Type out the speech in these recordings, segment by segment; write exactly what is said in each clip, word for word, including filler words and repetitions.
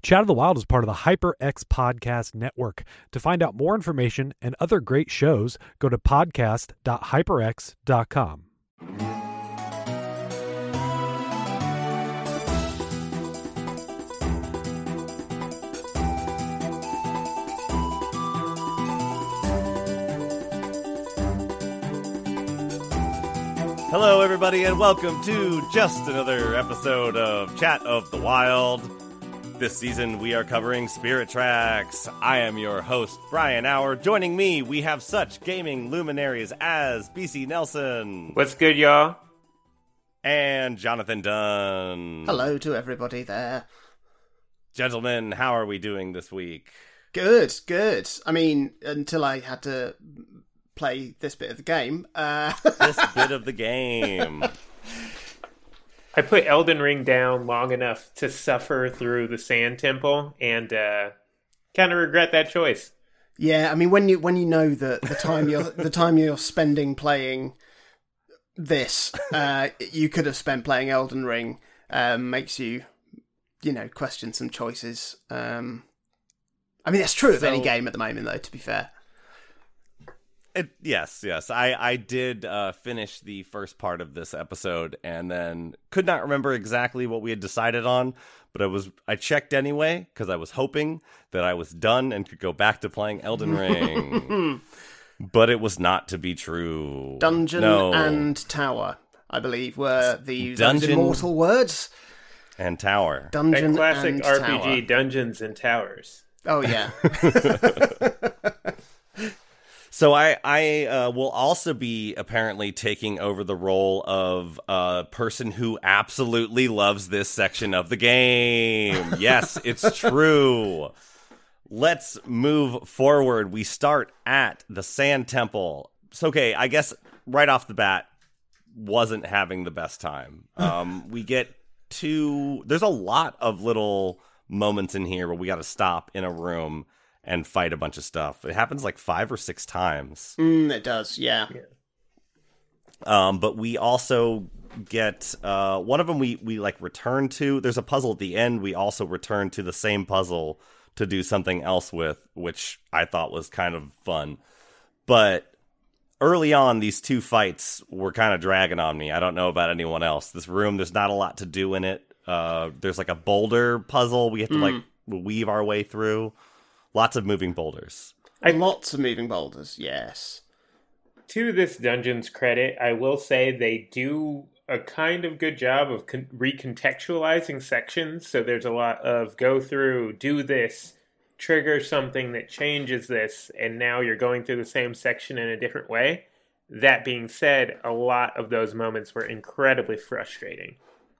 Chat of the Wild is part of the HyperX Podcast Network. To find out more information and other great shows, go to podcast dot hyperx dot com. Hello, everybody, and welcome to just another episode of Chat of the Wild. This season, we are covering Spirit Tracks. I am your host, Brian Auer. Joining me, we have such gaming luminaries as B C Nelson. What's good, y'all? And Jonathan Dunn. Hello to everybody there. Gentlemen, how are we doing this week? Good, good. I mean, until I had to play this bit of the game. Uh... this bit of the game. I put Elden Ring down long enough to suffer through the Sand Temple, and uh, kind of regret that choice. Yeah, I mean, when you when you know that the time you're the time you're spending playing this, uh, you could have spent playing Elden Ring, um, makes you, you know, question some choices. Um, I mean, that's true of so... any game at the moment, though. To be fair. It, yes, yes. I, I did uh, finish the first part of this episode and then could not remember exactly what we had decided on, but I was I checked anyway because I was hoping that I was done and could go back to playing Elden Ring. But it was not to be true. Dungeon no. and Tower, I believe, were the Dungeon those immortal words. And Tower. Dungeon that classic and R P G, Tower. Dungeons and Towers. Oh, yeah. So I, I uh, will also be apparently taking over the role of a person who absolutely loves this section of the game. Yes, it's true. Let's move forward. We start at the Sand Temple. So, okay, I guess right off the bat, wasn't having the best time. Um, we get to... There's a lot of little moments in here where we got to stop in a room and fight a bunch of stuff. It happens like five or six times. Mm, it does, yeah. yeah. Um, but we also get uh, one of them. We we like return to. There's a puzzle at the end. We also return to the same puzzle to do something else with, which I thought was kind of fun. But early on, these two fights were kind of dragging on me. I don't know about anyone else. This room, there's not a lot to do in it. Uh, there's like a boulder puzzle we have to mm. like weave our way through. Lots of moving boulders. I, Lots of moving boulders, yes. To this dungeon's credit, I will say they do a kind of good job of con- recontextualizing sections. So there's a lot of go through, do this, trigger something that changes this, and now you're going through the same section in a different way. That being said, a lot of those moments were incredibly frustrating.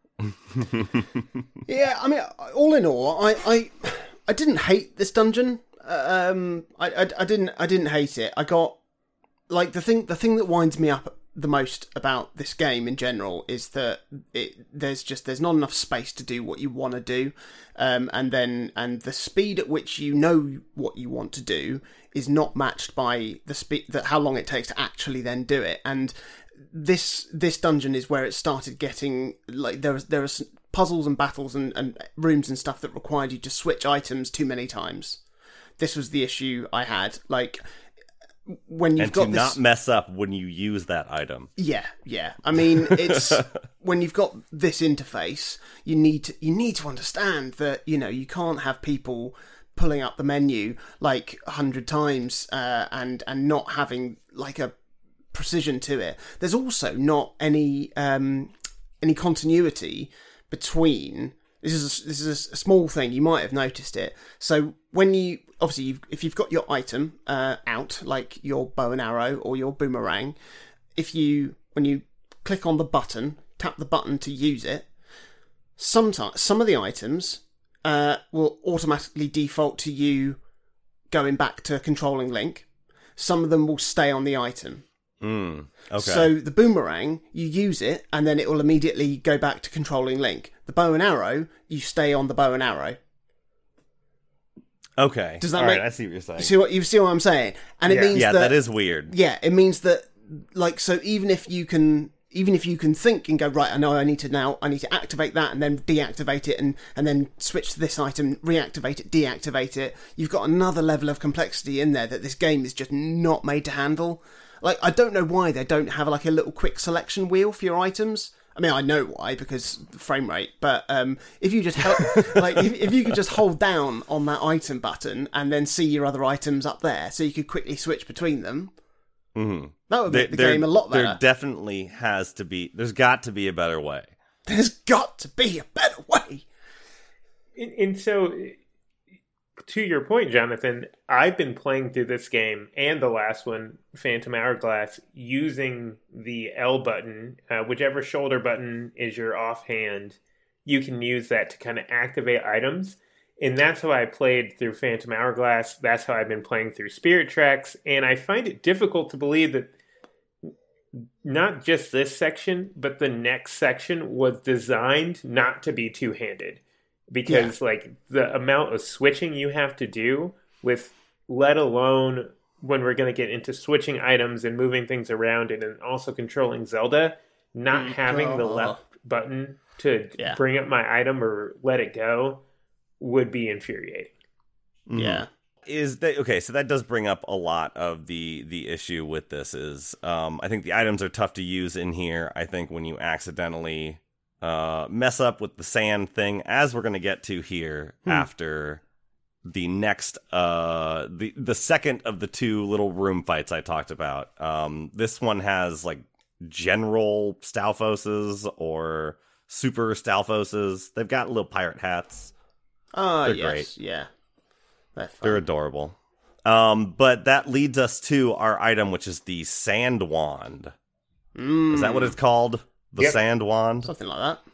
Yeah, I mean, all in all, I... I... I didn't hate this dungeon. Um, I, I, I didn't. I didn't hate it. I got like the thing. The thing that winds me up the most about this game in general is that it there's just there's not enough space to do what you want to do, um, and then and the speed at which you know what you want to do is not matched by the speed that how long it takes to actually then do it. And this this dungeon is where it started getting like there was there was. puzzles and battles and, and rooms and stuff that required you to switch items too many times. This was the issue I had. Like, when you've and got to this... not mess up when you use that item. Yeah, yeah. I mean, it's... when you've got this interface, you need to, you need to understand that, you know, you can't have people pulling up the menu, like, a hundred times uh, and, and not having, like, a precision to it. There's also not any um, any continuity between this is a, this is a small thing, you might have noticed it. So when you obviously you've, if you've got your item uh, out, like your bow and arrow or your boomerang, if you when you click on the button, tap the button to use it, sometimes some of the items uh, will automatically default to you going back to controlling Link. Some of them will stay on the item. Mm, okay. So the boomerang, you use it, and then it will immediately go back to controlling Link. The bow and arrow, you stay on the bow and arrow. Okay. Does that All make? right, I see what you're saying. You see what you see what I'm saying? And yeah. it means yeah, that, that is weird. Yeah, it means that like so even if you can even if you can think and go, right, I know I need to now, I need to activate that and then deactivate it and, and then switch to this item, reactivate it, deactivate it. You've got another level of complexity in there that this game is just not made to handle. Like, I don't know why they don't have like a little quick selection wheel for your items. I mean, I know why, because frame rate, but um, if you just help, like, if, if you could just hold down on that item button and then see your other items up there so you could quickly switch between them, mm-hmm. that would make there, the game a lot better. There definitely has to be, there's got to be a better way. There's got to be a better way. And, and so, to your point, Jonathan, I've been playing through this game and the last one, Phantom Hourglass, using the L button. Uh, whichever shoulder button is your offhand, you can use that to kind of activate items. And that's how I played through Phantom Hourglass. That's how I've been playing through Spirit Tracks. And I find it difficult to believe that not just this section, but the next section was designed not to be two-handed. Because, yeah. like, the amount of switching you have to do with, let alone when we're going to get into switching items and moving things around and then also controlling Zelda, not mm, having oh. the left button to yeah. bring up my item or let it go would be infuriating. Mm. Yeah. Is that okay? So that does bring up a lot of the the issue with this. Is um, I think the items are tough to use in here. I think when you accidentally uh, mess up with the sand thing, as we're going to get to here hmm. after the next uh, the the second of the two little room fights I talked about. Um, this one has like general Stalfoses or super Stalfoses. They've got little pirate hats. Oh, They're yes, great. yeah. They're, They're adorable. Um, but that leads us to our item, which is the Sand Wand. Mm. Is that what it's called? The yep. Sand Wand? Something like that.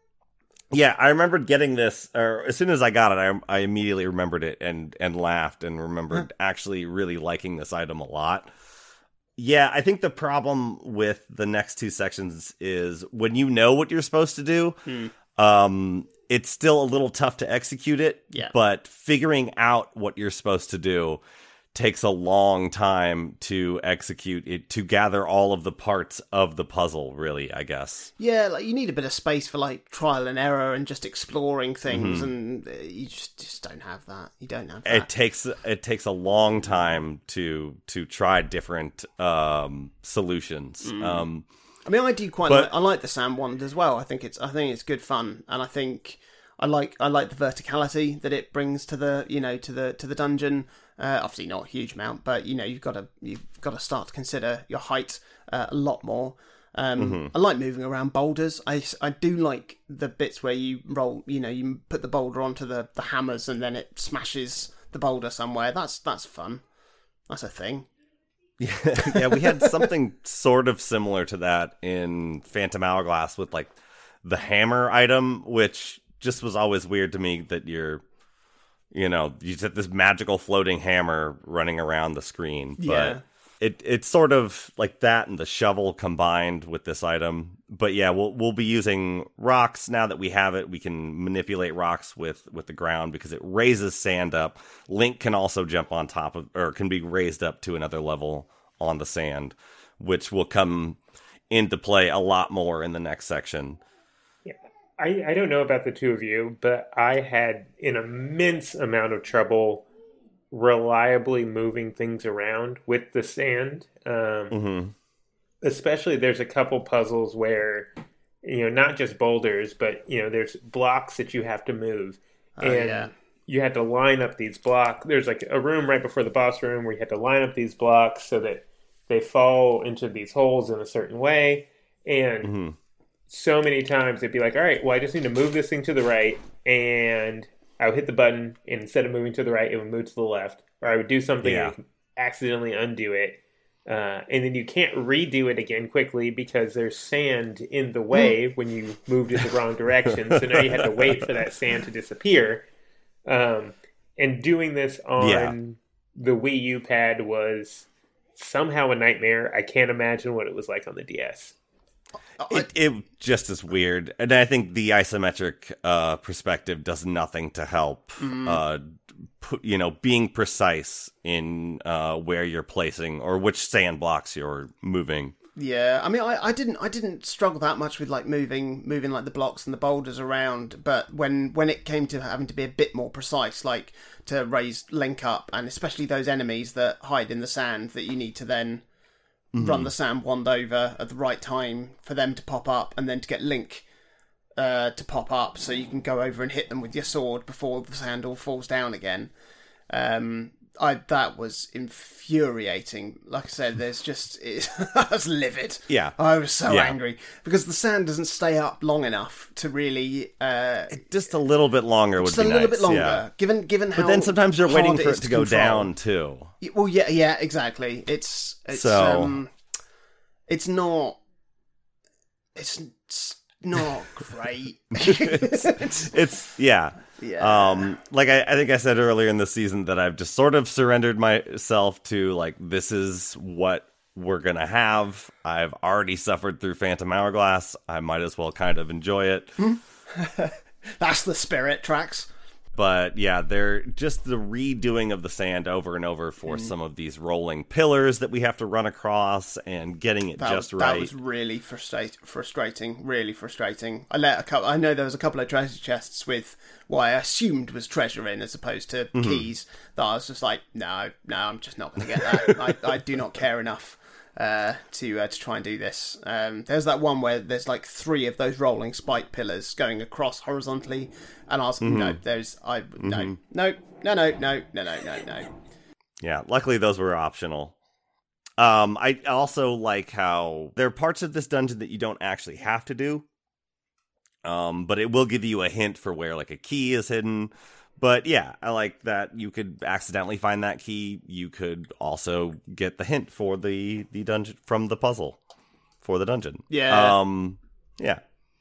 Yeah, I remembered getting this, or as soon as I got it, I, I immediately remembered it and, and laughed and remembered actually really liking this item a lot. Yeah, I think the problem with the next two sections is when you know what you're supposed to do, hmm. um, it's still a little tough to execute it, yeah. but figuring out what you're supposed to do takes a long time to execute it, to gather all of the parts of the puzzle, really, I guess. Yeah, like you need a bit of space for like trial and error and just exploring things, mm-hmm. and uh, you just, just don't have that. You don't have that. It takes it takes a long time to to try different um, solutions. Mm. Um, I mean, I do quite but, like. I like the Sand Wand as well. I think it's. I think it's good fun, and I think I like. I like the verticality that it brings to the. You know, to the to the dungeon. Uh, obviously, not a huge amount, but you know, you've got to you've got to start to consider your height uh, a lot more. Um, mm-hmm. I like moving around boulders. I, I do like the bits where you roll. You know, you put the boulder onto the, the hammers, and then it smashes the boulder somewhere. That's that's fun. That's a thing. Yeah, yeah, we had something sort of similar to that in Phantom Hourglass with like the hammer item, which just was always weird to me that you're, you know, you just have this magical floating hammer running around the screen. But yeah. it it's sort of like that and the shovel combined with this item. But yeah, we'll we'll be using rocks now that we have it. We can manipulate rocks with, with the ground because it raises sand up. Link can also jump on top of, or can be raised up to another level on the sand, which will come into play a lot more in the next section. Yeah, I, I don't know about the two of you, but I had an immense amount of trouble reliably moving things around with the sand. Um, mm-hmm. Especially there's a couple puzzles where, you know, not just boulders, but, you know, there's blocks that you have to move. Oh, and yeah. you had to line up these blocks. There's like a room right before the boss room where you had to line up these blocks so that they fall into these holes in a certain way. And mm-hmm. so many times it'd be like, all right, well, I just need to move this thing to the right. And I would hit the button, and instead of moving to the right, it would move to the left. Or I would do something yeah. and accidentally undo it. Uh, and then you can't redo it again quickly because there's sand in the way when you moved in the wrong direction. So now you had to wait for that sand to disappear. Um, and doing this on yeah. the Wii U pad was somehow a nightmare. I can't imagine what it was like on the D S. It, it just is weird. And I think the isometric uh, perspective does nothing to help mm. uh Put, you know, being precise in uh, where you're placing or which sand blocks you're moving. Yeah, I mean, I, I didn't I didn't struggle that much with like moving moving like the blocks and the boulders around, but when when it came to having to be a bit more precise, like to raise Link up, and especially those enemies that hide in the sand that you need to then mm-hmm. run the sand wand over at the right time for them to pop up, and then to get Link uh, to pop up so you can go over and hit them with your sword before the sand all falls down again. Um, I that was infuriating. Like I said, there's just it, I was livid. Yeah, I was so yeah. angry because the sand doesn't stay up long enough to really. Uh, just a little bit longer would just be a little nice, bit longer, yeah. given given how. But then sometimes you're waiting hard for it, it is to to go control. down too. Well, yeah, yeah, exactly. It's it's So- um, it's not it's, it's not great. it's, it's yeah. Yeah. Um, like I, I think I said earlier in the season that I've just sort of surrendered myself to like this is what we're gonna have. I've already suffered through Phantom Hourglass. I might as well kind of enjoy it. That's the spirit, Tracks. But yeah, they're just the redoing of the sand over and over for Mm. some of these rolling pillars that we have to run across and getting it That, just was, right. that was really frustra- frustrating. Really frustrating. I let a couple. I know there was a couple of treasure chests with what I assumed was treasure in, as opposed to Mm-hmm. keys. That I was just like, no, no, I'm just not going to get that. I, I do not care enough uh, to uh, to try and do this. Um, there's that one where there's like three of those rolling spike pillars going across horizontally, and I was Mm-hmm. no, there's I no no no no no no no no no. Yeah, luckily those were optional. Um, I also like how there are parts of this dungeon that you don't actually have to do. Um, but it will give you a hint for where like a key is hidden. But yeah, I like that you could accidentally find that key. You could also get the hint for the, the dungeon from the puzzle for the dungeon. Yeah. Um, yeah.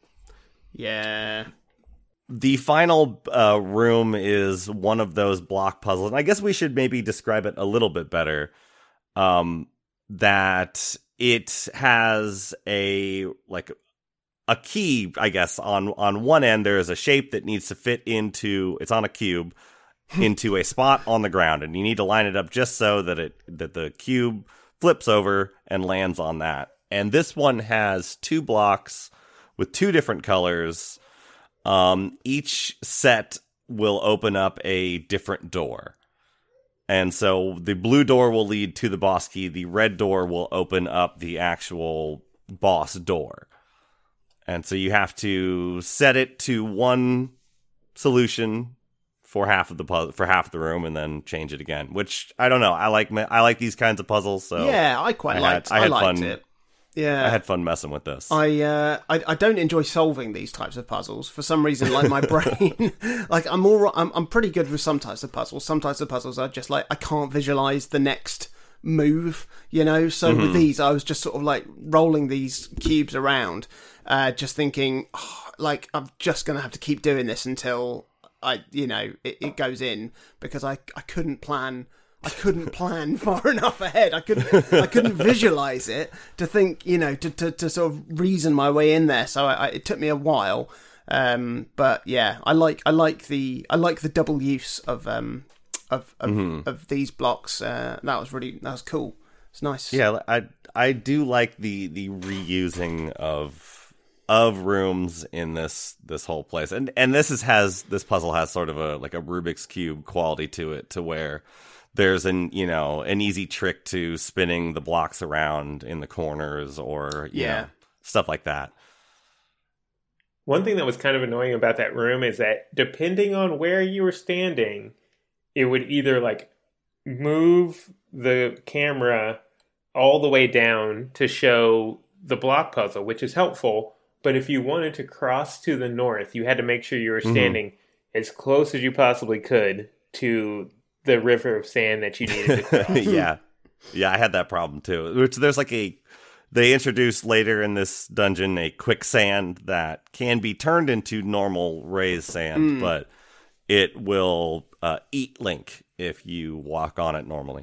Yeah. The final uh, room is one of those block puzzles, and I guess we should maybe describe it a little bit better. Um, that it has a like a key, I guess, on on one end. There is a shape that needs to fit into. It's on a cube into a spot on the ground, and you need to line it up just so that it that the cube flips over and lands on that. And this one has two blocks with two different colors. Um, each set will open up a different door. And so the blue door will lead to the boss key. The red door will open up the actual boss door. And so you have to set it to one solution for half of the puzzle, for half the room, and then change it again. Which I don't know. I like I like these kinds of puzzles. So Yeah, I quite I liked. had, I I, had liked fun. it. Yeah, I had fun messing with this. I, uh, I I don't enjoy solving these types of puzzles for some reason. Like my brain, like I'm all I'm I'm pretty good with some types of puzzles. Some types of puzzles are just like I can't visualize the next move, you know. So Mm-hmm. with these, I was just sort of like rolling these cubes around, uh, just thinking, oh, like I'm just gonna have to keep doing this until I, you know, it, it goes in because I I couldn't plan. I couldn't plan far enough ahead. I couldn't. I couldn't visualize it to think, you know, to, to, to sort of reason my way in there. So I, I, it took me a while. Um, but yeah, I like I like the I like the double use of um of of, Mm-hmm. of these blocks. Uh, that was really that was cool. It's nice. Yeah, I I do like the the reusing of of rooms in this this whole place, and and this is has this puzzle has sort of a like a Rubik's Cube quality to it, to where there's an you know an easy trick to spinning the blocks around in the corners, or you Yeah. know, stuff like that. One thing that was kind of annoying about that room is that depending on where you were standing, it would either like move the camera all the way down to show the block puzzle, which is helpful. But if you wanted to cross to the north, you had to make sure you were standing as close as you possibly could to the river of sand that you needed to cross. yeah, yeah, I had that problem too. Which there's like a they introduce later in this dungeon a quicksand that can be turned into normal raised sand, Mm. but it will uh, eat Link if you walk on it normally.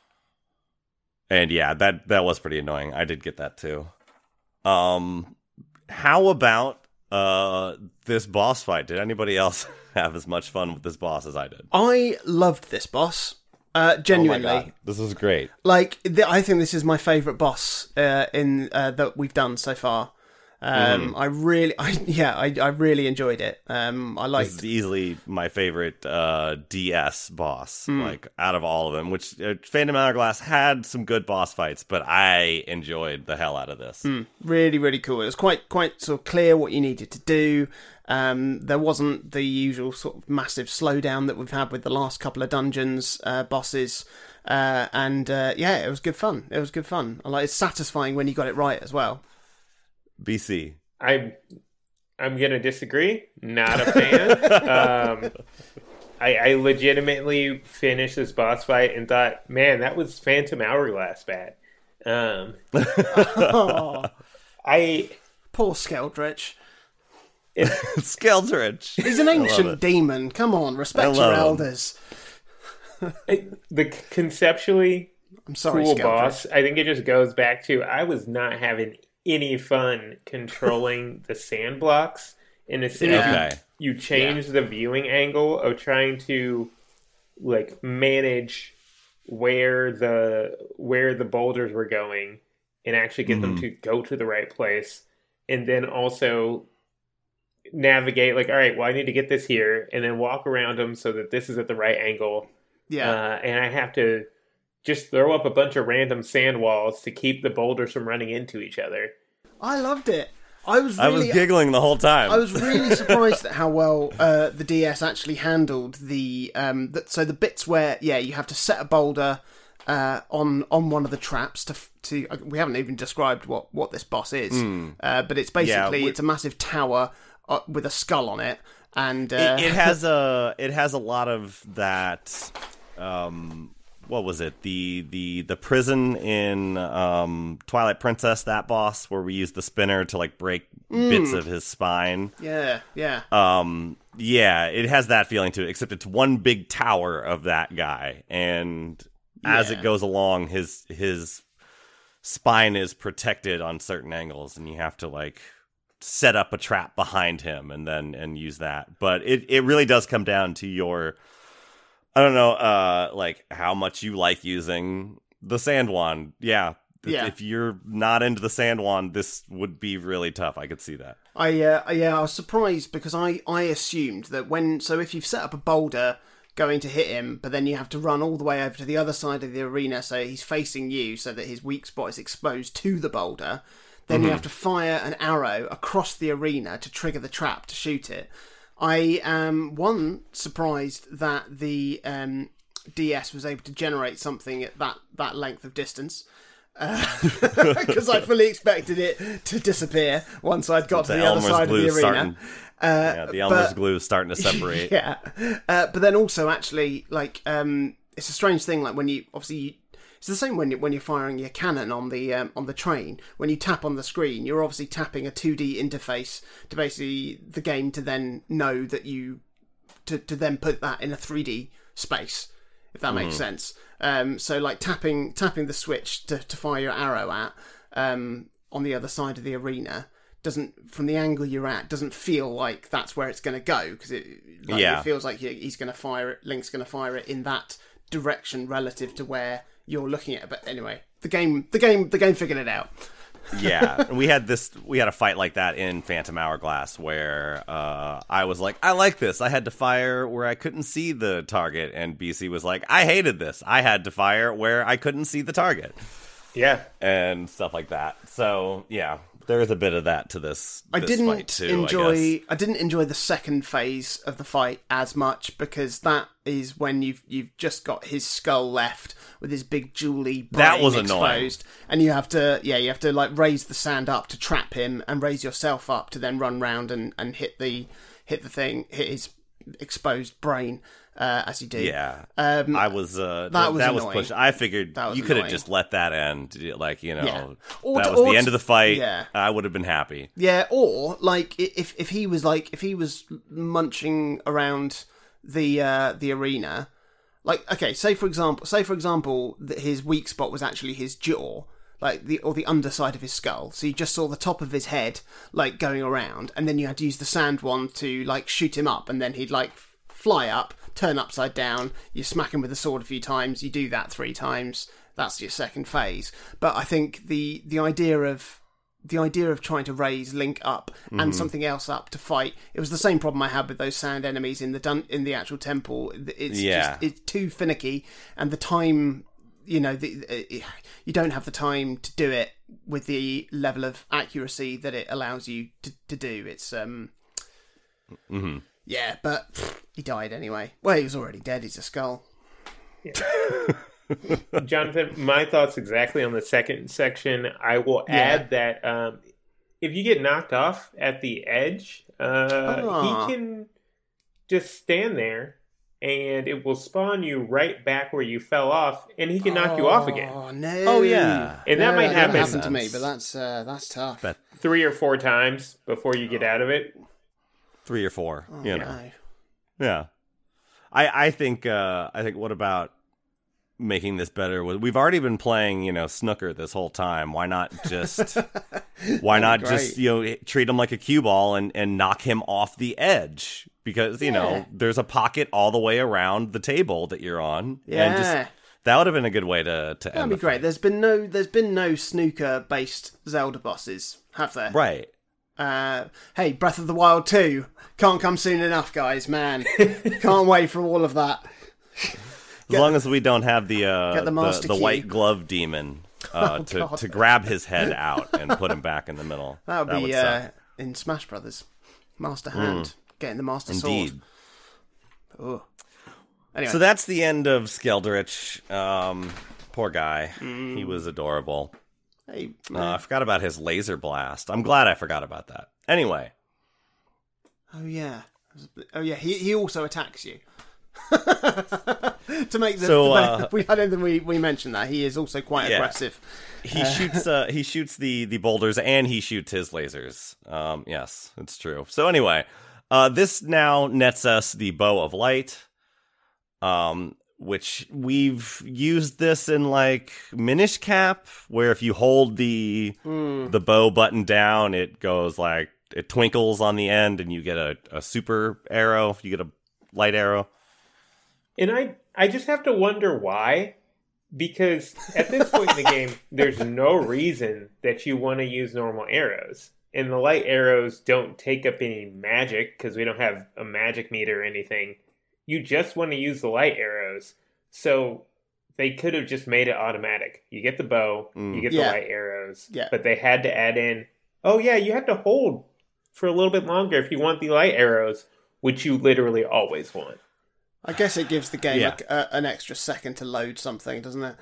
And yeah, that that was pretty annoying. I did get that too. Um, how about uh this boss fight? Did anybody else have as much fun with this boss as I did? I loved this boss. Uh, genuinely, Oh my God. This was great. like th- I think this is my favourite boss uh, in uh, that we've done so far. Um, Mm. I really, I, yeah, I, I really enjoyed it. Um, I This liked. is easily my favorite uh, D S boss, like out of all of them. Which uh, Phantom Hourglass had some good boss fights, but I enjoyed the hell out of this. Really, really cool. It was quite, quite sort of clear what you needed to do. Um, there wasn't the usual sort of massive slowdown that we've had with the last couple of dungeons uh, bosses, uh, and uh, yeah, it was good fun. It was good fun. I like it's satisfying when you got it right as well. B C. I, I'm gonna disagree. Not a fan. um, I, I legitimately finished this boss fight and thought, man, that was Phantom Hourglass bad. Um, Oh, I. poor Skeldritch. Skeldritch. He's an I love ancient it. demon. Come on, I respect love your him. elders. The conceptually I'm sorry, cool Skeldritch. boss, I think it just goes back to I was not having any fun controlling the sand blocks in a sense. Okay. You change the viewing angle of trying to like manage where the where the boulders were going and actually get them Mhm. to go to the right place, and then also navigate like, all right, well, I need to get this here, and then walk around them so that this is at the right angle. Yeah, Uh, and I have to just throw up a bunch of random sand walls to keep the boulders from running into each other. I loved it. I was I really, was giggling the whole time. I was really surprised at how well uh, the D S actually handled the um. The, so the bits where yeah, you have to set a boulder uh, on on one of the traps to f- to. Uh, we haven't even described what, what this boss is, uh, but it's basically we- it's a massive tower uh, with a skull on it, and uh, it, it has a it has a lot of that. Um, what was it? The the the prison in um, Twilight Princess. That boss where we used the spinner to like break bits of his spine. yeah, yeah. Um, yeah, it has that feeling to it. Except it's one big tower of that guy, and as Yeah. it goes along, his his spine is protected on certain angles, and you have to like set up a trap behind him and then and use that. But it it really does come down to your, I don't know, uh, like how much you like using the sand wand. Yeah. If- Yeah. If you're not into the sand wand, this would be really tough. I could see that. I uh, yeah, I was surprised because I, I assumed that when so if you've set up a boulder going to hit him, but then you have to run all the way over to the other side of the arena so he's facing you so that his weak spot is exposed to the boulder, then you have to fire an arrow across the arena to trigger the trap to shoot it. I am one surprised that the um, D S was able to generate something at that, that length of distance. Because I fully expected it to disappear once I'd got to the other Elmer's side of the glue arena. starting. Uh, Yeah, the Elmer's but- glue is starting to separate. yeah, uh, but then also actually, like, um, it's a strange thing. Like when you obviously, you, it's the same when you, when you're firing your cannon on the um, on the train. When you tap on the screen, you're obviously tapping a two D interface to basically the game to then know that you to to then put that in a three D space, if that makes sense. Um, so like tapping tapping the switch to, to fire your arrow at um, on the other side of the arena doesn't, from the angle you're at, doesn't feel like that's where it's going to go, because it like, Yeah. it feels like he- he's going to fire it. Link's going to fire it in that direction relative to where you're looking at it. But anyway, the game, the game, the game figured it out. Yeah, and we had this. We had a fight like that in Phantom Hourglass where uh, I was like, "I like this." I had to fire where I couldn't see the target, and B C was like, "I hated this. I had to fire where I couldn't see the target," Yeah. and stuff like that. So yeah, there is a bit of that to this. I this didn't fight too, I enjoy. guess. I, didn't enjoy the second phase of the fight as much, because that is when you've you've just got his skull left with his big jewelly brain That was annoying. exposed, and you have to yeah you have to like raise the sand up to trap him and raise yourself up to then run round and, and hit the hit the thing hit his exposed brain uh, as you do. Yeah, Um, I was. Uh, that was that was annoying. pushed. I figured That was you could have annoying. just let that end. Like you know, Yeah. Or that to- was or the end to- of the fight. yeah. I would have been happy. Yeah, or like i- if if he was like if he was munching around the uh, the arena, like okay, say for example, say for example that his weak spot was actually his jaw, like the or the underside of his skull. So you just saw the top of his head like going around, and then you had to use the sand wand to like shoot him up, and then he'd like f- fly up, turn upside down, you smack him with a sword a few times, you do that three times, that's your second phase. But I think the the idea of the idea of trying to raise Link up and mm-hmm. something else up to fight, it was the same problem I had with those sand enemies in the dun- in the actual temple. It's yeah. just it's too finicky, and the time, you know, the, uh, you don't have the time to do it with the level of accuracy that it allows you to, to do. It's um mm-hmm. yeah, but pff, he died anyway. Well, he was already dead. He's a skull. Yeah. Jonathan, my thoughts exactly on the second section. I will Yeah. add that um, if you get knocked off at the edge, uh, Aw. he can just stand there and it will spawn you right back where you fell off, and he can knock you off again. Oh no! Oh, yeah. And that No, might that happen. happened to me, but that's uh, that's tough. Bet Three or four times before you get out of it. three or four. Oh, you know. no. Yeah. I I think uh, I think what about making this better? We've already been playing, you know, snooker this whole time. Why not just why not Great. just, you know, treat him like a cue ball and, and knock him off the edge? Because, you Yeah. know, there's a pocket all the way around the table that you're on. Yeah. And just that would have been a good way to, to That'd end be the great. fight. There's been no there's been no snooker based Zelda bosses, have there? Right. Uh, hey, Breath of the Wild two can't come soon enough, guys. Man, can't wait for all of that. As long as we don't have the uh, Get the the, master the key. white glove demon uh, Oh, to, God. to grab his head out and put him back in the middle. That would be suck. uh, in Smash Brothers. Master Hand, getting the Master Indeed. Sword. Oh. Anyway, So that's the end of Skeldrich. Um, poor guy. He was adorable. hey, Uh, I forgot about his laser blast. I'm glad I forgot about that. Anyway, oh yeah, oh yeah. He he also attacks you. to make the, So, the uh, we I don't think we, we mentioned that he is also quite Yeah. aggressive. he shoots uh, he shoots the, the boulders and he shoots his lasers. Um, yes, it's true. So anyway, uh, this now nets us the Bow of Light, um, which we've used this in like Minish Cap, where if you hold the Mm. the bow button down, it goes like it twinkles on the end, and you get a, a super arrow. You get a light arrow. And I, I just have to wonder why. Because at this point in the game, there's no reason that you want to use normal arrows. And the light arrows don't take up any magic because we don't have a magic meter or anything. You just want to use the light arrows. So they could have just made it automatic. You get the bow, Mm. you get Yeah. the light arrows. Yeah. But they had to add in, oh yeah, you have to hold for a little bit longer if you want the light arrows, which you literally always want. I guess it gives the game Yeah. a, a, an extra second to load something, doesn't it?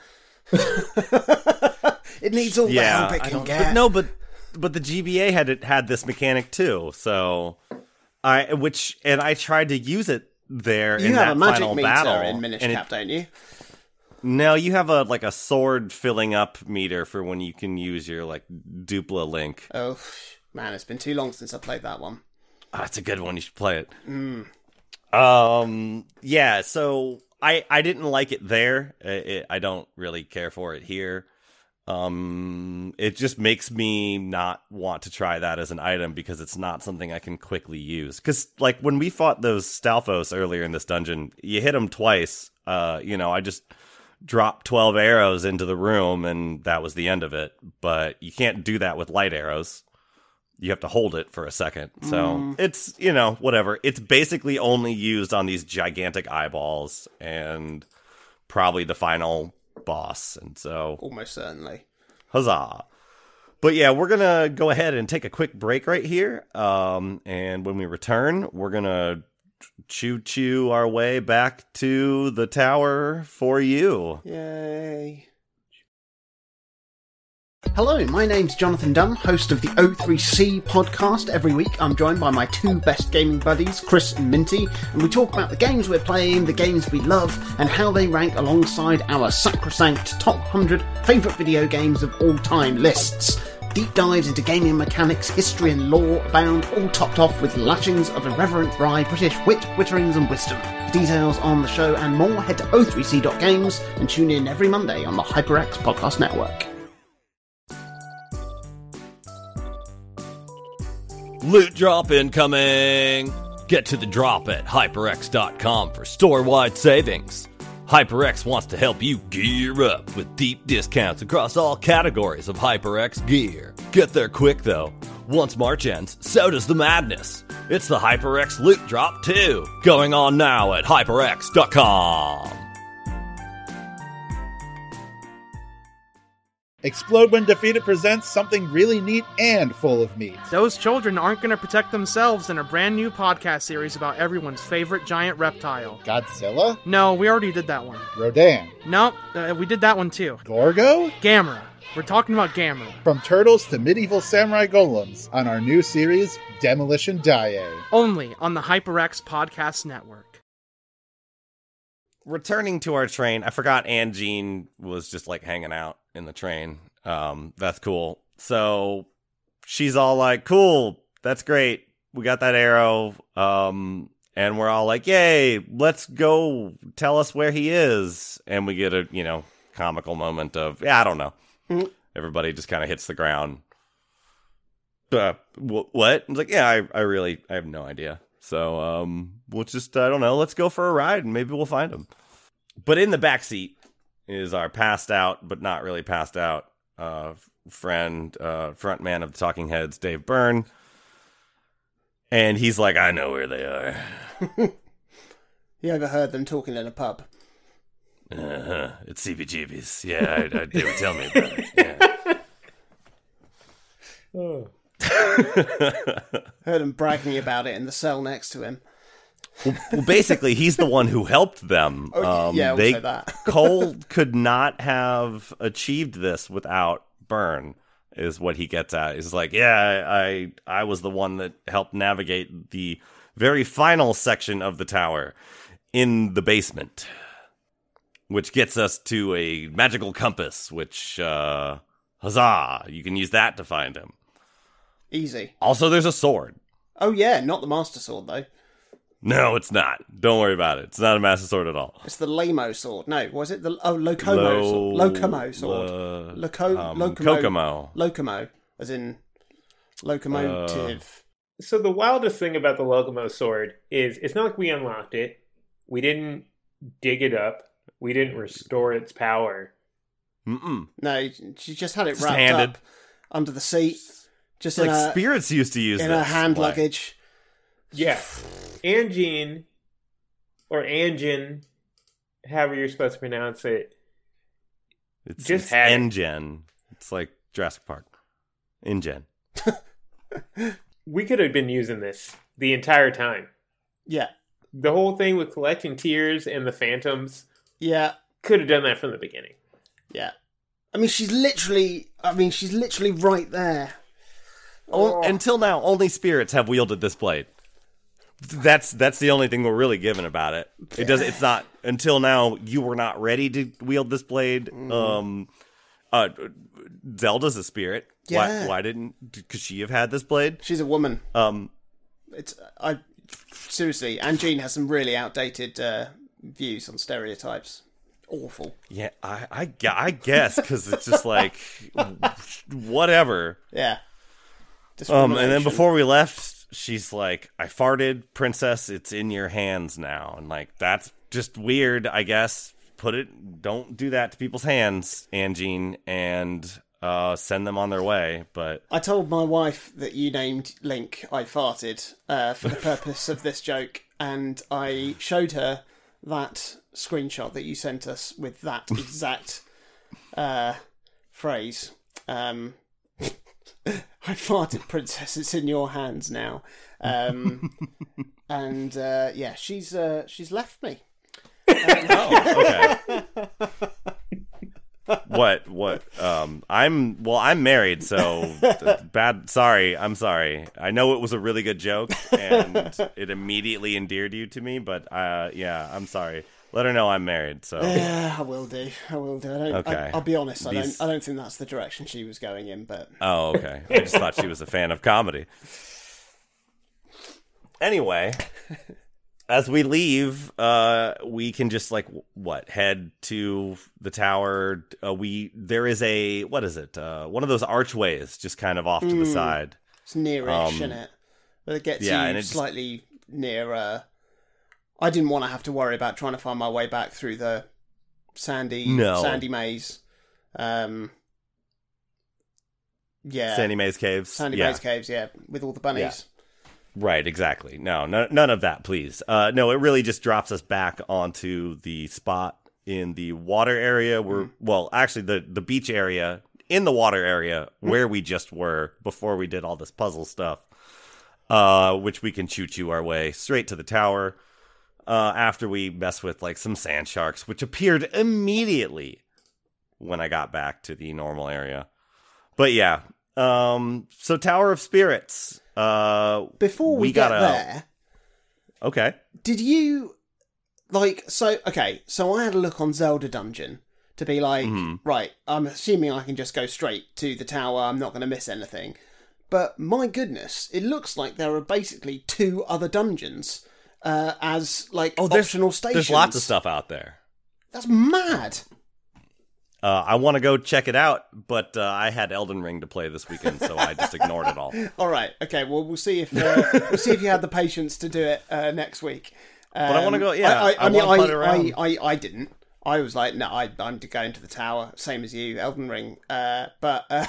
It needs all the help it I can don't- get. But no, but but the G B A had it had this mechanic too. So I which and I tried to use it there you in have that a magic final meter battle. in Minish and it- Cap, don't you? No, you have a like a sword filling up meter for when you can use your like Dupla Link. Oh man, it's been too long since I played that one. Oh, it's a good one. You should play it. Mm. Um. Yeah. So I I didn't like it there. It, it, I don't really care for it here. Um. It just makes me not want to try that as an item because it's not something I can quickly use. Because like when we fought those Stalfos earlier in this dungeon, you hit them twice. Uh. You know, I just dropped twelve arrows into the room and that was the end of it. But you can't do that with light arrows. You have to hold it for a second. So Mm. it's, you know, whatever. It's basically only used on these gigantic eyeballs and probably the final boss. And so, Almost certainly. huzzah. But yeah, we're going to go ahead and take a quick break right here. Um, and when we return, we're going to choo choo our way back to the tower for you. Yay. Hello, my name's Jonathan Dunn, host of the O three C podcast. Every week I'm joined by my two best gaming buddies, Chris and Minty, and we talk about the games we're playing, the games we love, and how they rank alongside our sacrosanct top one hundred favourite video games of all time lists. Deep dives into gaming mechanics, history and lore abound, all topped off with lashings of irreverent wry British wit, witterings and wisdom. For details on the show and more, head to o three c dot games and tune in every Monday on the HyperX Podcast Network. Loot drop incoming. Get to the drop at hyperx dot com for store-wide savings. HyperX wants to help you gear up with deep discounts across all categories of HyperX gear. Get there quick, though. Once March ends, so does the madness. It's the HyperX Loot Drop too, going on now at hyperx dot com. Explode When Defeated presents something really neat and full of meat. Those children aren't going to protect themselves in a brand new podcast series about everyone's favorite giant reptile. Godzilla? No, we already did that one. Rodan? No, uh, we did that one too. Gorgo? Gamera. We're talking about Gamera. From turtles to medieval samurai golems on our new series, Demolition Daiei. Only on the HyperX Podcast Network. Returning to our train, I forgot Anjean was just like hanging out in the train. Um, that's cool. So she's all like, cool, that's great. We got that arrow. Um, and we're all like, yay, let's go tell us where he is. And we get a, you know, comical moment of, yeah, I don't know. Mm-hmm. Everybody just kind of hits the ground. Uh, wh- what? I was like, yeah, I, I really, I have no idea. So, um, we'll just, I don't know, let's go for a ride and maybe we'll find him. But in the backseat is our passed out, but not really passed out, uh, friend, uh, front man of the Talking Heads, Dave Byrne. And he's like, I know where they are. You overheard them talking in a pub. Uh-huh. It's C B G B's. Yeah, I, I, they were telling me about it. Yeah. Oh. Heard him bragging about it in the cell next to him. Well, well, basically, he's the one who helped them. Oh, um, yeah, we'll they, say that. Cole could not have achieved this without Byrne, is what he gets at. He's like, yeah, I I was the one that helped navigate the very final section of the tower in the basement, which gets us to a magical compass, which, uh, huzzah, you can use that to find him. Easy. Also, there's a sword. Oh, yeah, not the Master Sword, though. No, it's not. Don't worry about it. It's not a Master Sword at all. It's the Lamo Sword. No, was it the... Oh, Locomo Lo- Sword. Locomo Sword. Uh, Loco- um, Locomo. Kokomo. Locomo, as in locomotive. So the wildest thing about the Locomo sword is it's not like we unlocked it. We didn't dig it up. We didn't restore its power. Mm-mm. No, she just had it Just wrapped handed. up under the seat. Just Like in her, spirits used to use in this. her hand Like, luggage. Yeah. Anjean, or Anjin, however you're supposed to pronounce it. It's Just it's had it. N-Gen. It's like Jurassic Park. N-Gen. We could have been using this the entire time. Yeah. The whole thing with collecting tears and the phantoms, Yeah. could have done that from the beginning. Yeah. I mean, she's literally... I mean, she's literally right there. O- Until now, only spirits have wielded this blade. That's that's the only thing we're really given about it. It does. It's not until now. You were not ready to wield this blade. Mm. Um, uh, Zelda's a spirit. Yeah. Why, why didn't? Could she have had this blade? She's a woman. Um, It's... I... Seriously, Anjean has some really outdated uh, views on stereotypes. Awful. yeah, I I, gu- I guess because it's just like whatever. Yeah. Um, and then Discrimination. before we left, she's like, I farted, princess, it's in your hands now. And like, that's just weird, I guess. Put it, don't do that to people's hands, Anjean, and uh, send them on their way. But I told my wife that you named Link I farted uh, for the purpose of this joke, and I showed her that screenshot that you sent us with that exact uh, phrase. Um, I farted, princess. It's in your hands now. Um, and uh, yeah, she's uh, she's left me. oh, okay. What? What? Um, I'm well. I'm married, so bad. Sorry, I'm sorry. I know it was a really good joke, and it immediately endeared you to me. But uh, yeah, I'm sorry. Let her know I'm married. So Yeah, I will do. I will do. I don't, Okay. I, I'll be honest. I These- don't. I don't think that's the direction she was going in. But Oh, okay. I just thought she was a fan of comedy. Anyway, as we leave, uh, we can just like w- what head to the tower. Uh, we there is a what is it? Uh, one of those archways just kind of off to the side. it's nearish, Um, isn't it? But it gets yeah, you and it just- slightly near. Uh, I didn't want to have to worry about trying to find my way back through the sandy, No. sandy maze. Um, yeah, Sandy Maze Caves. sandy yeah. maze caves. Yeah, with all the bunnies. Right, exactly. No, no, none of that, please. Uh, no, it really just drops us back onto the spot in the water area where, Mm. well, actually the, the beach area in the water area where we just were before we did all this puzzle stuff, uh, which we can choo-choo our way straight to the tower uh, after we mess with like some sand sharks, which appeared immediately when I got back to the normal area. But yeah, um, so Tower of Spirits. Uh, Before we, we get gotta- there, okay. did you like? So okay, so I had a look on Zelda Dungeon to be like, Mhm. right. I'm assuming I can just go straight to the tower. I'm not going to miss anything. But my goodness, it looks like there are basically two other dungeons uh, as like Oh, there's- optional stations. There's lots of stuff out there. That's mad. Uh, I want to go check it out, but uh, I had Elden Ring to play this weekend, so I just ignored it all. All right, okay. Well, we'll see if uh, we'll see if you had the patience to do it uh, next week. Um, I wanna go- yeah, I, I, I mean, wanna I, putt around. I, I, I didn't. I was like, no, I, I'm going to the tower, same as you, Elden Ring. Uh, but uh,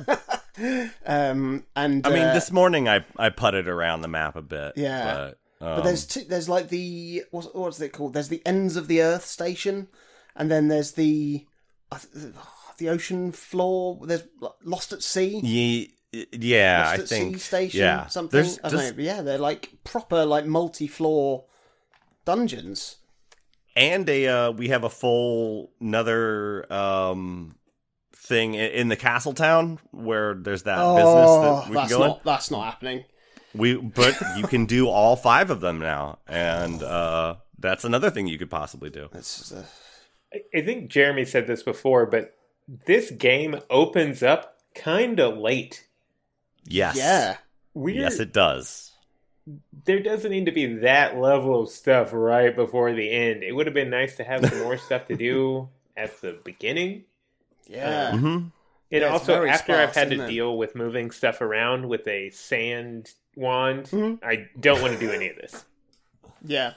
um, and I mean, uh, this morning I I putted around the map a bit. Yeah. but, um, but there's two, there's like the what's what's it called? There's the Ends of the Earth station, and then there's the uh, the ocean floor. There's Lost at Sea. Ye- yeah, Lost I at think Sea station. yeah. something. There's I don't just- know. But yeah, they're like proper like multi-floor dungeons. and a uh, we have a full another um thing in, in the castle town where there's that oh, business that we that's can go not in. that's not happening. We but you can do all five of them now, and uh, that's another thing you could possibly do. It's, uh, I think Jeremy said this before, but this game opens up kind of late. Yes. yeah. We're, Yes, it does. there doesn't need to be that level of stuff right before the end. It would have been nice to have some more stuff to do at the beginning. Yeah. hmm And Yeah, it's also, very after I've sparse, had to isn't it? deal with moving stuff around with a sand wand, Mhm. I don't want to do any of this. Yeah.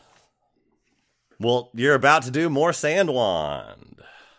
Well, you're about to do more Sand Wand.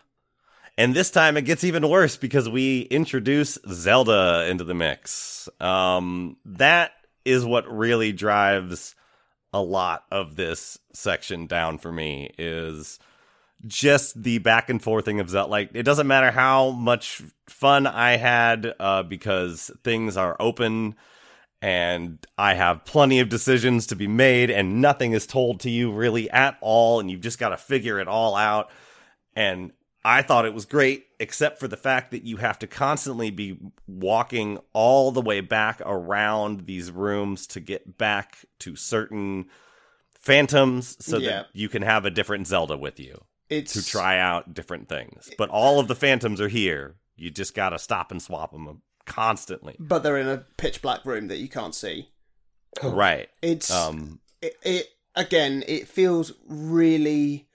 And this time it gets even worse because we introduce Zelda into the mix. Um, that is what really drives a lot of this section down for me, is just the back and forthing of Zelda. Like, it doesn't matter how much fun I had, uh, because things are open and I have plenty of decisions to be made and nothing is told to you really at all, and you've just got to figure it all out. And I thought it was great, except for the fact that you have to constantly be walking all the way back around these rooms to get back to certain phantoms so Yeah. that you can have a different Zelda with you It's to try out different things. But all of the phantoms are here. You just got to stop and swap them constantly. but they're in a pitch black room that you can't see. Right. It's Um, it, it again. It feels really,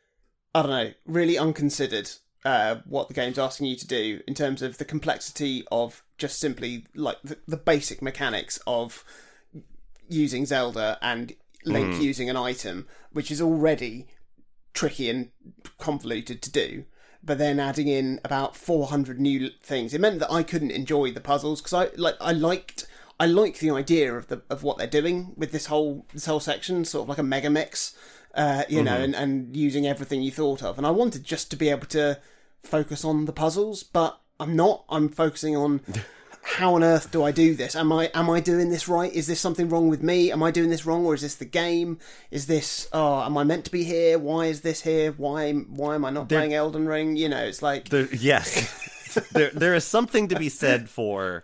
I don't know, really unconsidered. Uh, what the game's asking you to do in terms of the complexity of just simply like the, the basic mechanics of using Zelda and Link Mm. using an item, which is already tricky and convoluted to do. But then adding in about four hundred new things, it meant that I couldn't enjoy the puzzles because I like I liked I like the idea of the of what they're doing with this whole this whole section, sort of like a mega mix, uh, you know, and, and using everything you thought of. And I wanted just to be able to focus on the puzzles, but I'm not. I'm focusing on how on earth do I do this? Am I am I doing this right? Is this something wrong with me? Am I doing this wrong, or is this the game? Is this oh, am I meant to be here? Why is this here? Why why am I not There- playing Elden Ring? You know, it's like There, yes, there there is something to be said for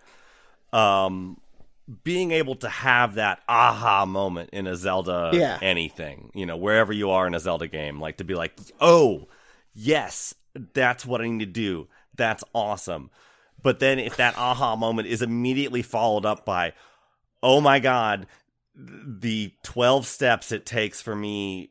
um, being able to have that aha moment in a Zelda Yeah. anything, you know, wherever you are in a Zelda game, like to be like, oh, yes, that's what I need to do. That's awesome. But then if that aha moment is immediately followed up by, oh my God, the twelve steps it takes for me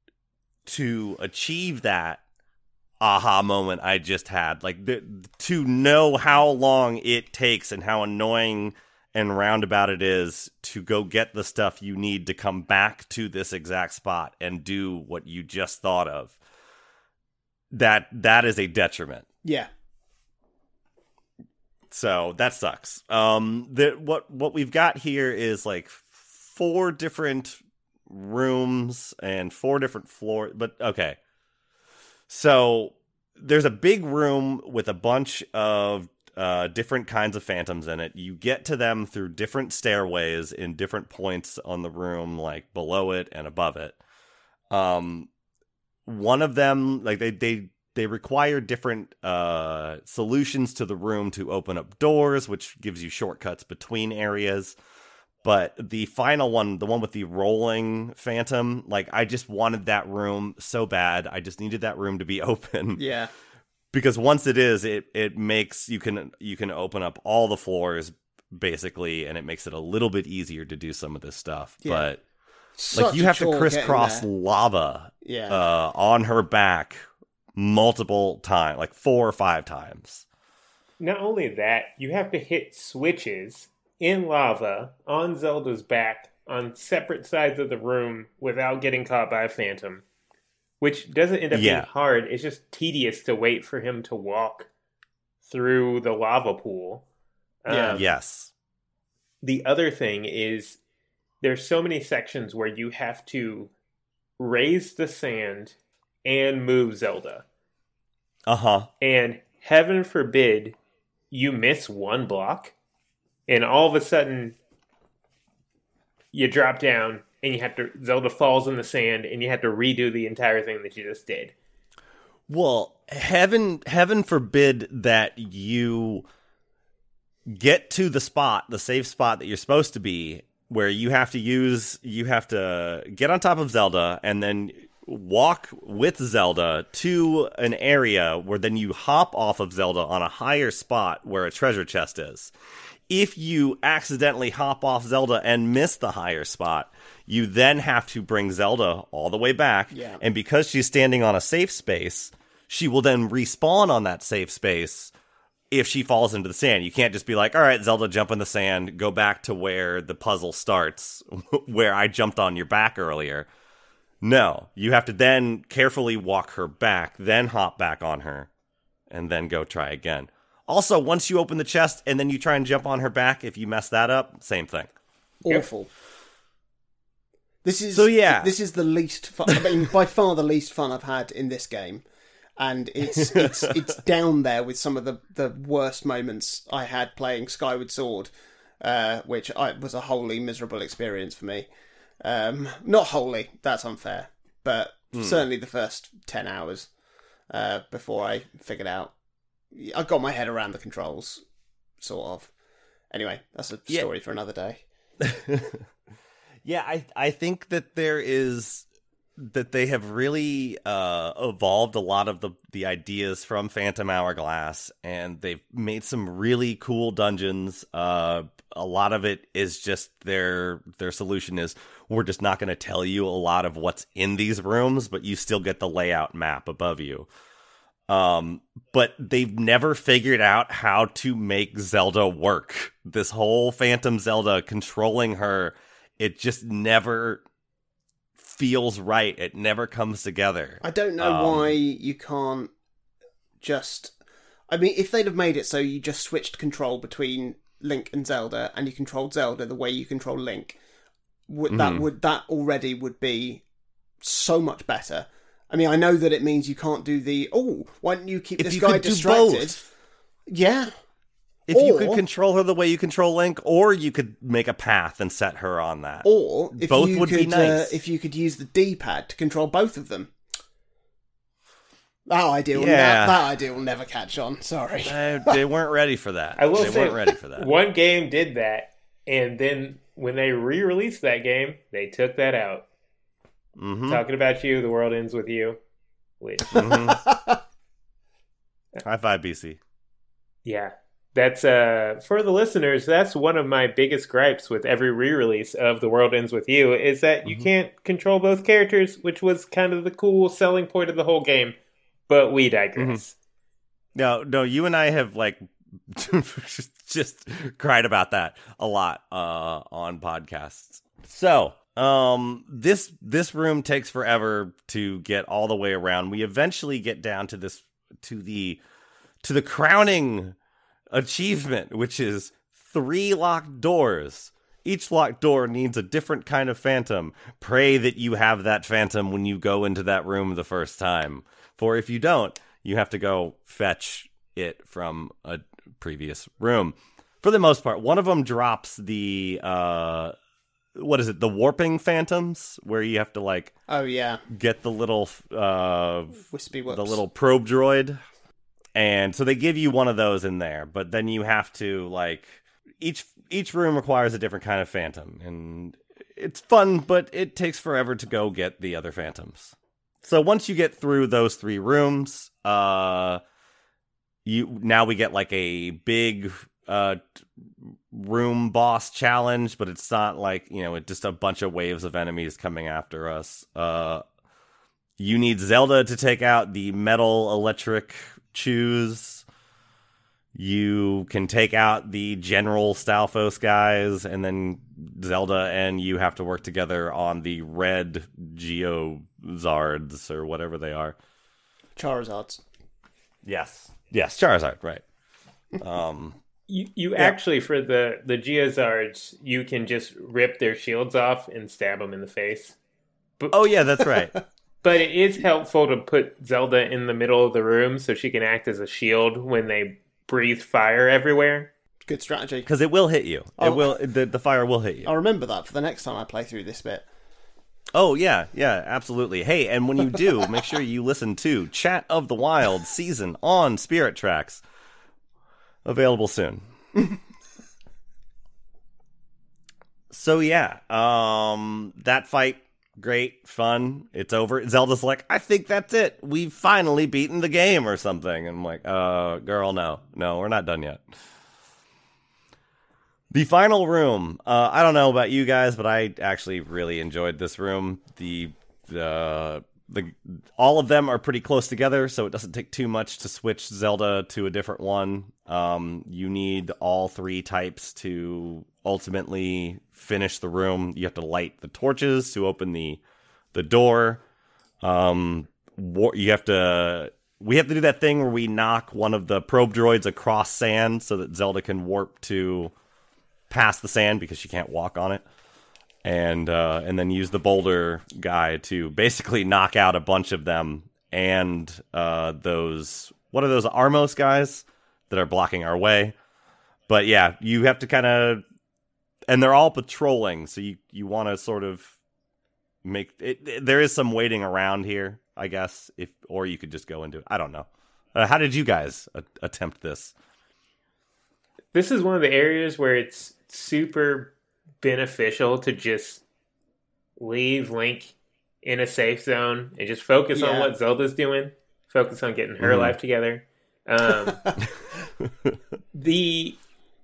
to achieve that aha moment I just had, like the, to know how long it takes and how annoying and roundabout it is to go get the stuff you need to come back to this exact spot and do what you just thought of, that that is a detriment. Yeah. So that sucks. Um, the, what what we've got here is like four different rooms and four different floors. But okay, so there's a big room with a bunch of uh, different kinds of phantoms in it. You get to them through different stairways in different points on the room, like below it and above it. Um, one of them, like they they. They require different uh, solutions to the room to open up doors, which gives you shortcuts between areas. But the final one, the one with the rolling phantom, like I just wanted that room so bad. I just needed that room to be open. Yeah. Because once it is, it it makes you can you can open up all the floors basically, and it makes it a little bit easier to do some of this stuff. Yeah. But Such like you a have to chore crisscross getting there. lava Yeah. uh, on her back multiple times, like four or five times. Not only that, you have to hit switches in lava on Zelda's back on separate sides of the room without getting caught by a phantom, which doesn't end up Yeah. being hard. It's just tedious to wait for him to walk through the lava pool. Yeah. Um, Yes. The other thing is there's so many sections where you have to raise the sand and move Zelda. Uh-huh. And heaven forbid you miss one block and all of a sudden you drop down and you have to Zelda falls in the sand and you have to redo the entire thing that you just did. Well, heaven heaven forbid that you get to the spot, the safe spot that you're supposed to be, where you have to use you have to get on top of Zelda and then walk with Zelda to an area where then you hop off of Zelda on a higher spot where a treasure chest is. If you accidentally hop off Zelda and miss the higher spot, you then have to bring Zelda all the way back. Yeah. And because she's standing on a safe space, she will then respawn on that safe space if she falls into the sand. You can't just be like, all right, Zelda, jump in the sand, go back to where the puzzle starts, where I jumped on your back earlier. No, you have to then carefully walk her back, then hop back on her, and then go try again. Also, once you open the chest and then you try and jump on her back, if you mess that up, same thing. Awful. This is So, yeah. This is the least fun. I mean, by far the least fun I've had in this game, and it's it's it's down there with some of the, the worst moments I had playing Skyward Sword, uh, which I, was a wholly miserable experience for me. Um, not wholly, that's unfair, but Hmm. certainly the first ten hours uh, before I figured out. I got my head around the controls, sort of. Anyway, that's a Yeah. story for another day. Yeah, I I think that there is that they have really uh, evolved a lot of the the ideas from Phantom Hourglass, and they've made some really cool dungeons. Uh, a lot of it is just their their solution is we're just not going to tell you a lot of what's in these rooms, but you still get the layout map above you. Um, but they've never figured out how to make Zelda work. This whole Phantom Zelda controlling her, it just never feels right. It never comes together. I don't know Um, why you can't just... I mean, if they'd have made it so you just switched control between Link and Zelda, and you controlled Zelda the way you control Link, would, that Mhm. would that already would be so much better. I mean, I know that it means you can't do the, oh, why don't you keep If this you guy could do distracted? both. Yeah. If you could Or- control her the way you control Link, or you could make a path and set her on that. Or if Both you would could, be nice. uh, if you could use the D-pad to control both of them. That idea, will Yeah. ne- that idea will never catch on. Sorry. Uh, they weren't ready for that. I will they say, weren't ready for that. one game did that, and then when they re-released that game, they took that out. Mm-hmm. Talking about you, the world ends with you. Which, Mm-hmm. High five, B C. yeah, that's uh for the listeners. That's one of my biggest gripes with every re-release of The World Ends with You is that you Mhm. can't control both characters, which was kind of the cool selling point of the whole game. But we digress. No, no, you and I have like just cried about that a lot uh, on podcasts. So um, this this room takes forever to get all the way around. We eventually get down to this to the to the crowning achievement, which is three locked doors. Each locked door needs a different kind of phantom. Pray that you have that phantom when you go into that room the first time. For if you don't, you have to go fetch it from a previous room. For the most part, one of them drops the, uh, what is it, the warping phantoms, where you have to, like, oh, yeah, get the little, uh, wispy whoops. the little probe droid. And so they give you one of those in there, but then you have to, like, each each room requires a different kind of phantom, and it's fun, but it takes forever to go get the other phantoms. So once you get through those three rooms, uh, you now we get like a big uh room boss challenge, but it's not like, you know, it's just a bunch of waves of enemies coming after us. Uh, you need Zelda to take out the metal electric chews. You can take out the general Stalfos guys, and then Zelda and you have to work together on the red Geozards, or whatever they are. Charizards. Yes. Yes, Charizard, right. Um, you you yeah. actually, for the, the Geozards, you can just rip their shields off and stab them in the face. But, oh, yeah, that's right. But it is helpful to put Zelda in the middle of the room so she can act as a shield when they breathe fire everywhere. Good strategy. Because it will hit you. Oh. It will. The, the fire will hit you. I'll remember that for the next time I play through this bit. Oh, yeah. Yeah, absolutely. Hey, and when you do, make sure you listen to Chat of the Wild season on Spirit Tracks. Available soon. So, yeah. Um, that fight, great, fun. It's over. Zelda's like, I think that's it. We've finally beaten the game or something. And I'm like, uh, girl, no. No, we're not done yet. The final room. Uh, I don't know about you guys, but I actually really enjoyed this room. The, the, the, all of them are pretty close together, so it doesn't take too much to switch Zelda to a different one. Um, you need all three types to ultimately finish the room. You have to light the torches to open the the door. Um, war- you have to. We have to do that thing where we knock one of the probe droids across sand so that Zelda can warp to past the sand because she can't walk on it, and uh, and then use the boulder guy to basically knock out a bunch of them and uh, those what are those Armos guys that are blocking our way. But yeah, you have to kind of. And they're all patrolling, so you, you want to sort of make it, it. There is some waiting around here, I guess, if or you could just go into it. I don't know. Uh, how did you guys a- attempt this? This is one of the areas where it's super beneficial to just leave Link in a safe zone and just focus yeah. on what Zelda's doing. Focus on getting her mm-hmm. life together. Um, the...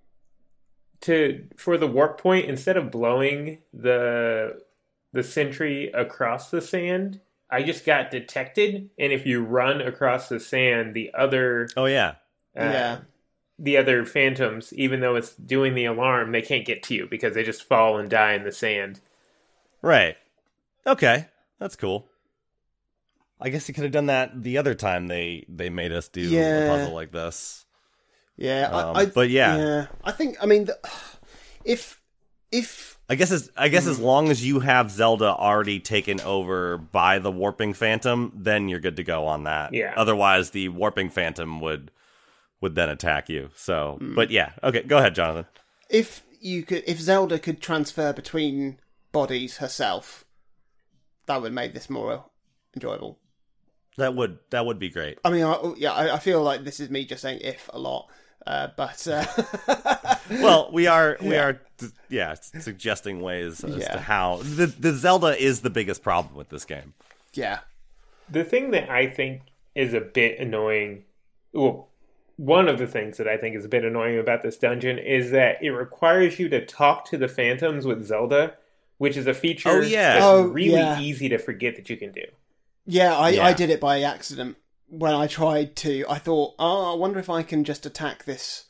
To for the warp point, instead of blowing the the sentry across the sand, I just got detected. And if you run across the sand, the other oh yeah uh, yeah the other phantoms, even though it's doing the alarm, they can't get to you because they just fall and die in the sand. Right. Okay, that's cool. I guess you could have done that the other time they they made us do yeah. a puzzle like this. Yeah, um, I, I, but yeah. yeah, I think. I mean, the, if if I guess as I guess mm. as long as you have Zelda already taken over by the warping phantom, then you're good to go on that. Yeah. Otherwise, the warping phantom would would then attack you. So, mm. but yeah, okay, go ahead, Jonathan. If you could, if Zelda could transfer between bodies herself, that would make this more enjoyable. That would that would be great. I mean, I, yeah, I, I feel like this is me just saying if a lot. Uh, but uh... well, we are we yeah. are yeah suggesting ways as yeah. to how the the Zelda is the biggest problem with this game. Yeah, the thing that I think is a bit annoying, well, one of the things that I think is a bit annoying about this dungeon is that it requires you to talk to the phantoms with Zelda, which is a feature oh, yeah. that's oh, really yeah. easy to forget that you can do. Yeah, I, yeah. I did it by accident. When I tried to, I thought, oh, I wonder if I can just attack this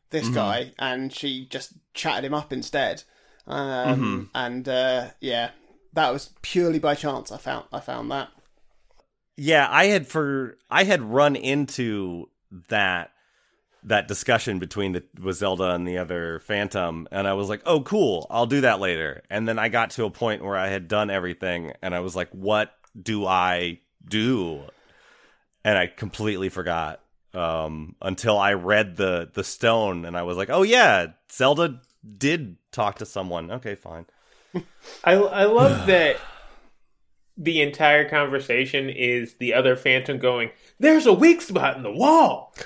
this Mm-hmm. guy, and she just chatted him up instead. Um, Mm-hmm. And uh, yeah, that was purely by chance. I found I found that. Yeah, I had for I had run into that that discussion between the with Zelda and the other Phantom, and I was like, "Oh, cool, I'll do that later." And then I got to a point where I had done everything, and I was like, "What do I do?" And I completely forgot um, until I read the the stone, and I was like, "Oh yeah, Zelda did talk to someone." Okay, fine. I I love that the entire conversation is the other Phantom going, "There's a weak spot in the wall."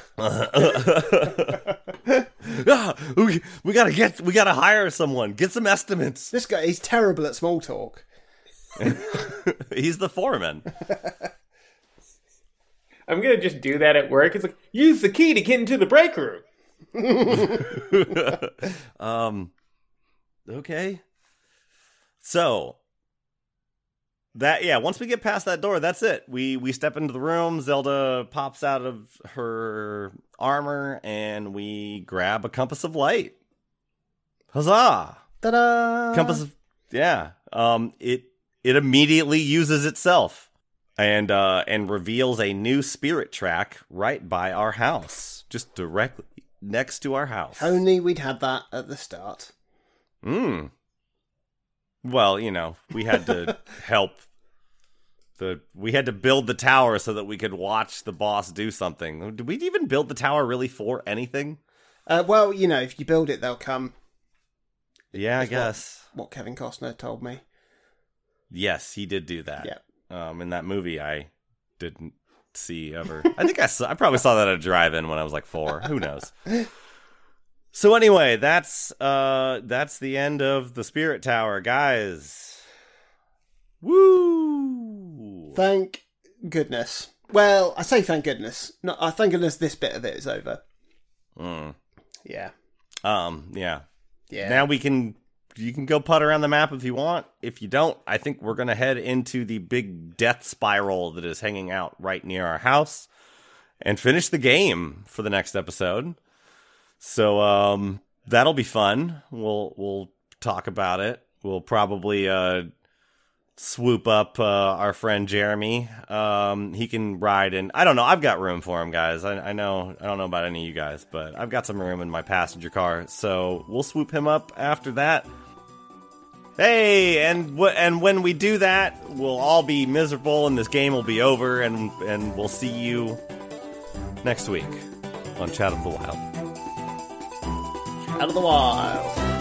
ah, we, we gotta get we gotta hire someone. Get some estimates. This guy, he's terrible at small talk. He's the foreman. I'm gonna just do that at work. It's like, use the key to get into the break room. um. Okay. So. That yeah, once we get past that door, that's it. We we step into the room, Zelda pops out of her armor, and we grab a compass of light. Huzzah! Ta-da! Compass of yeah. Um it it immediately uses itself and uh and reveals a new spirit track right by our house. Just directly next to our house. Only we'd had that at the start. Mm. Well, you know, we had to help the we had to build the tower so that we could watch the boss do something. Did we even build the tower really for anything? Uh, well, you know, if you build it, they'll come. Yeah, I That's guess. What, what Kevin Costner told me. Yes, he did do that. Yeah. Um, in that movie, I didn't see ever. I think I saw, I probably saw that at a drive-in when I was like four. Who knows? So anyway, that's uh that's the end of the Spirit Tower, guys. Woo! Thank goodness. Well, I say thank goodness. No, I thank goodness this bit of it is over. Mm. Yeah. Um, yeah. Yeah. Now we can you can go putt around the map if you want. If you don't, I think we're gonna head into the big death spiral that is hanging out right near our house and finish the game for the next episode. So um, that'll be fun. We'll we'll talk about it. We'll probably uh, swoop up uh, our friend Jeremy. Um, he can ride in. I don't know. I've got room for him, guys. I, I know. I don't know about any of you guys, but I've got some room in my passenger car. So we'll swoop him up after that. Hey, and w- and when we do that, we'll all be miserable, and this game will be over, and and we'll see you next week on Chat of the Wild. Out of the wild.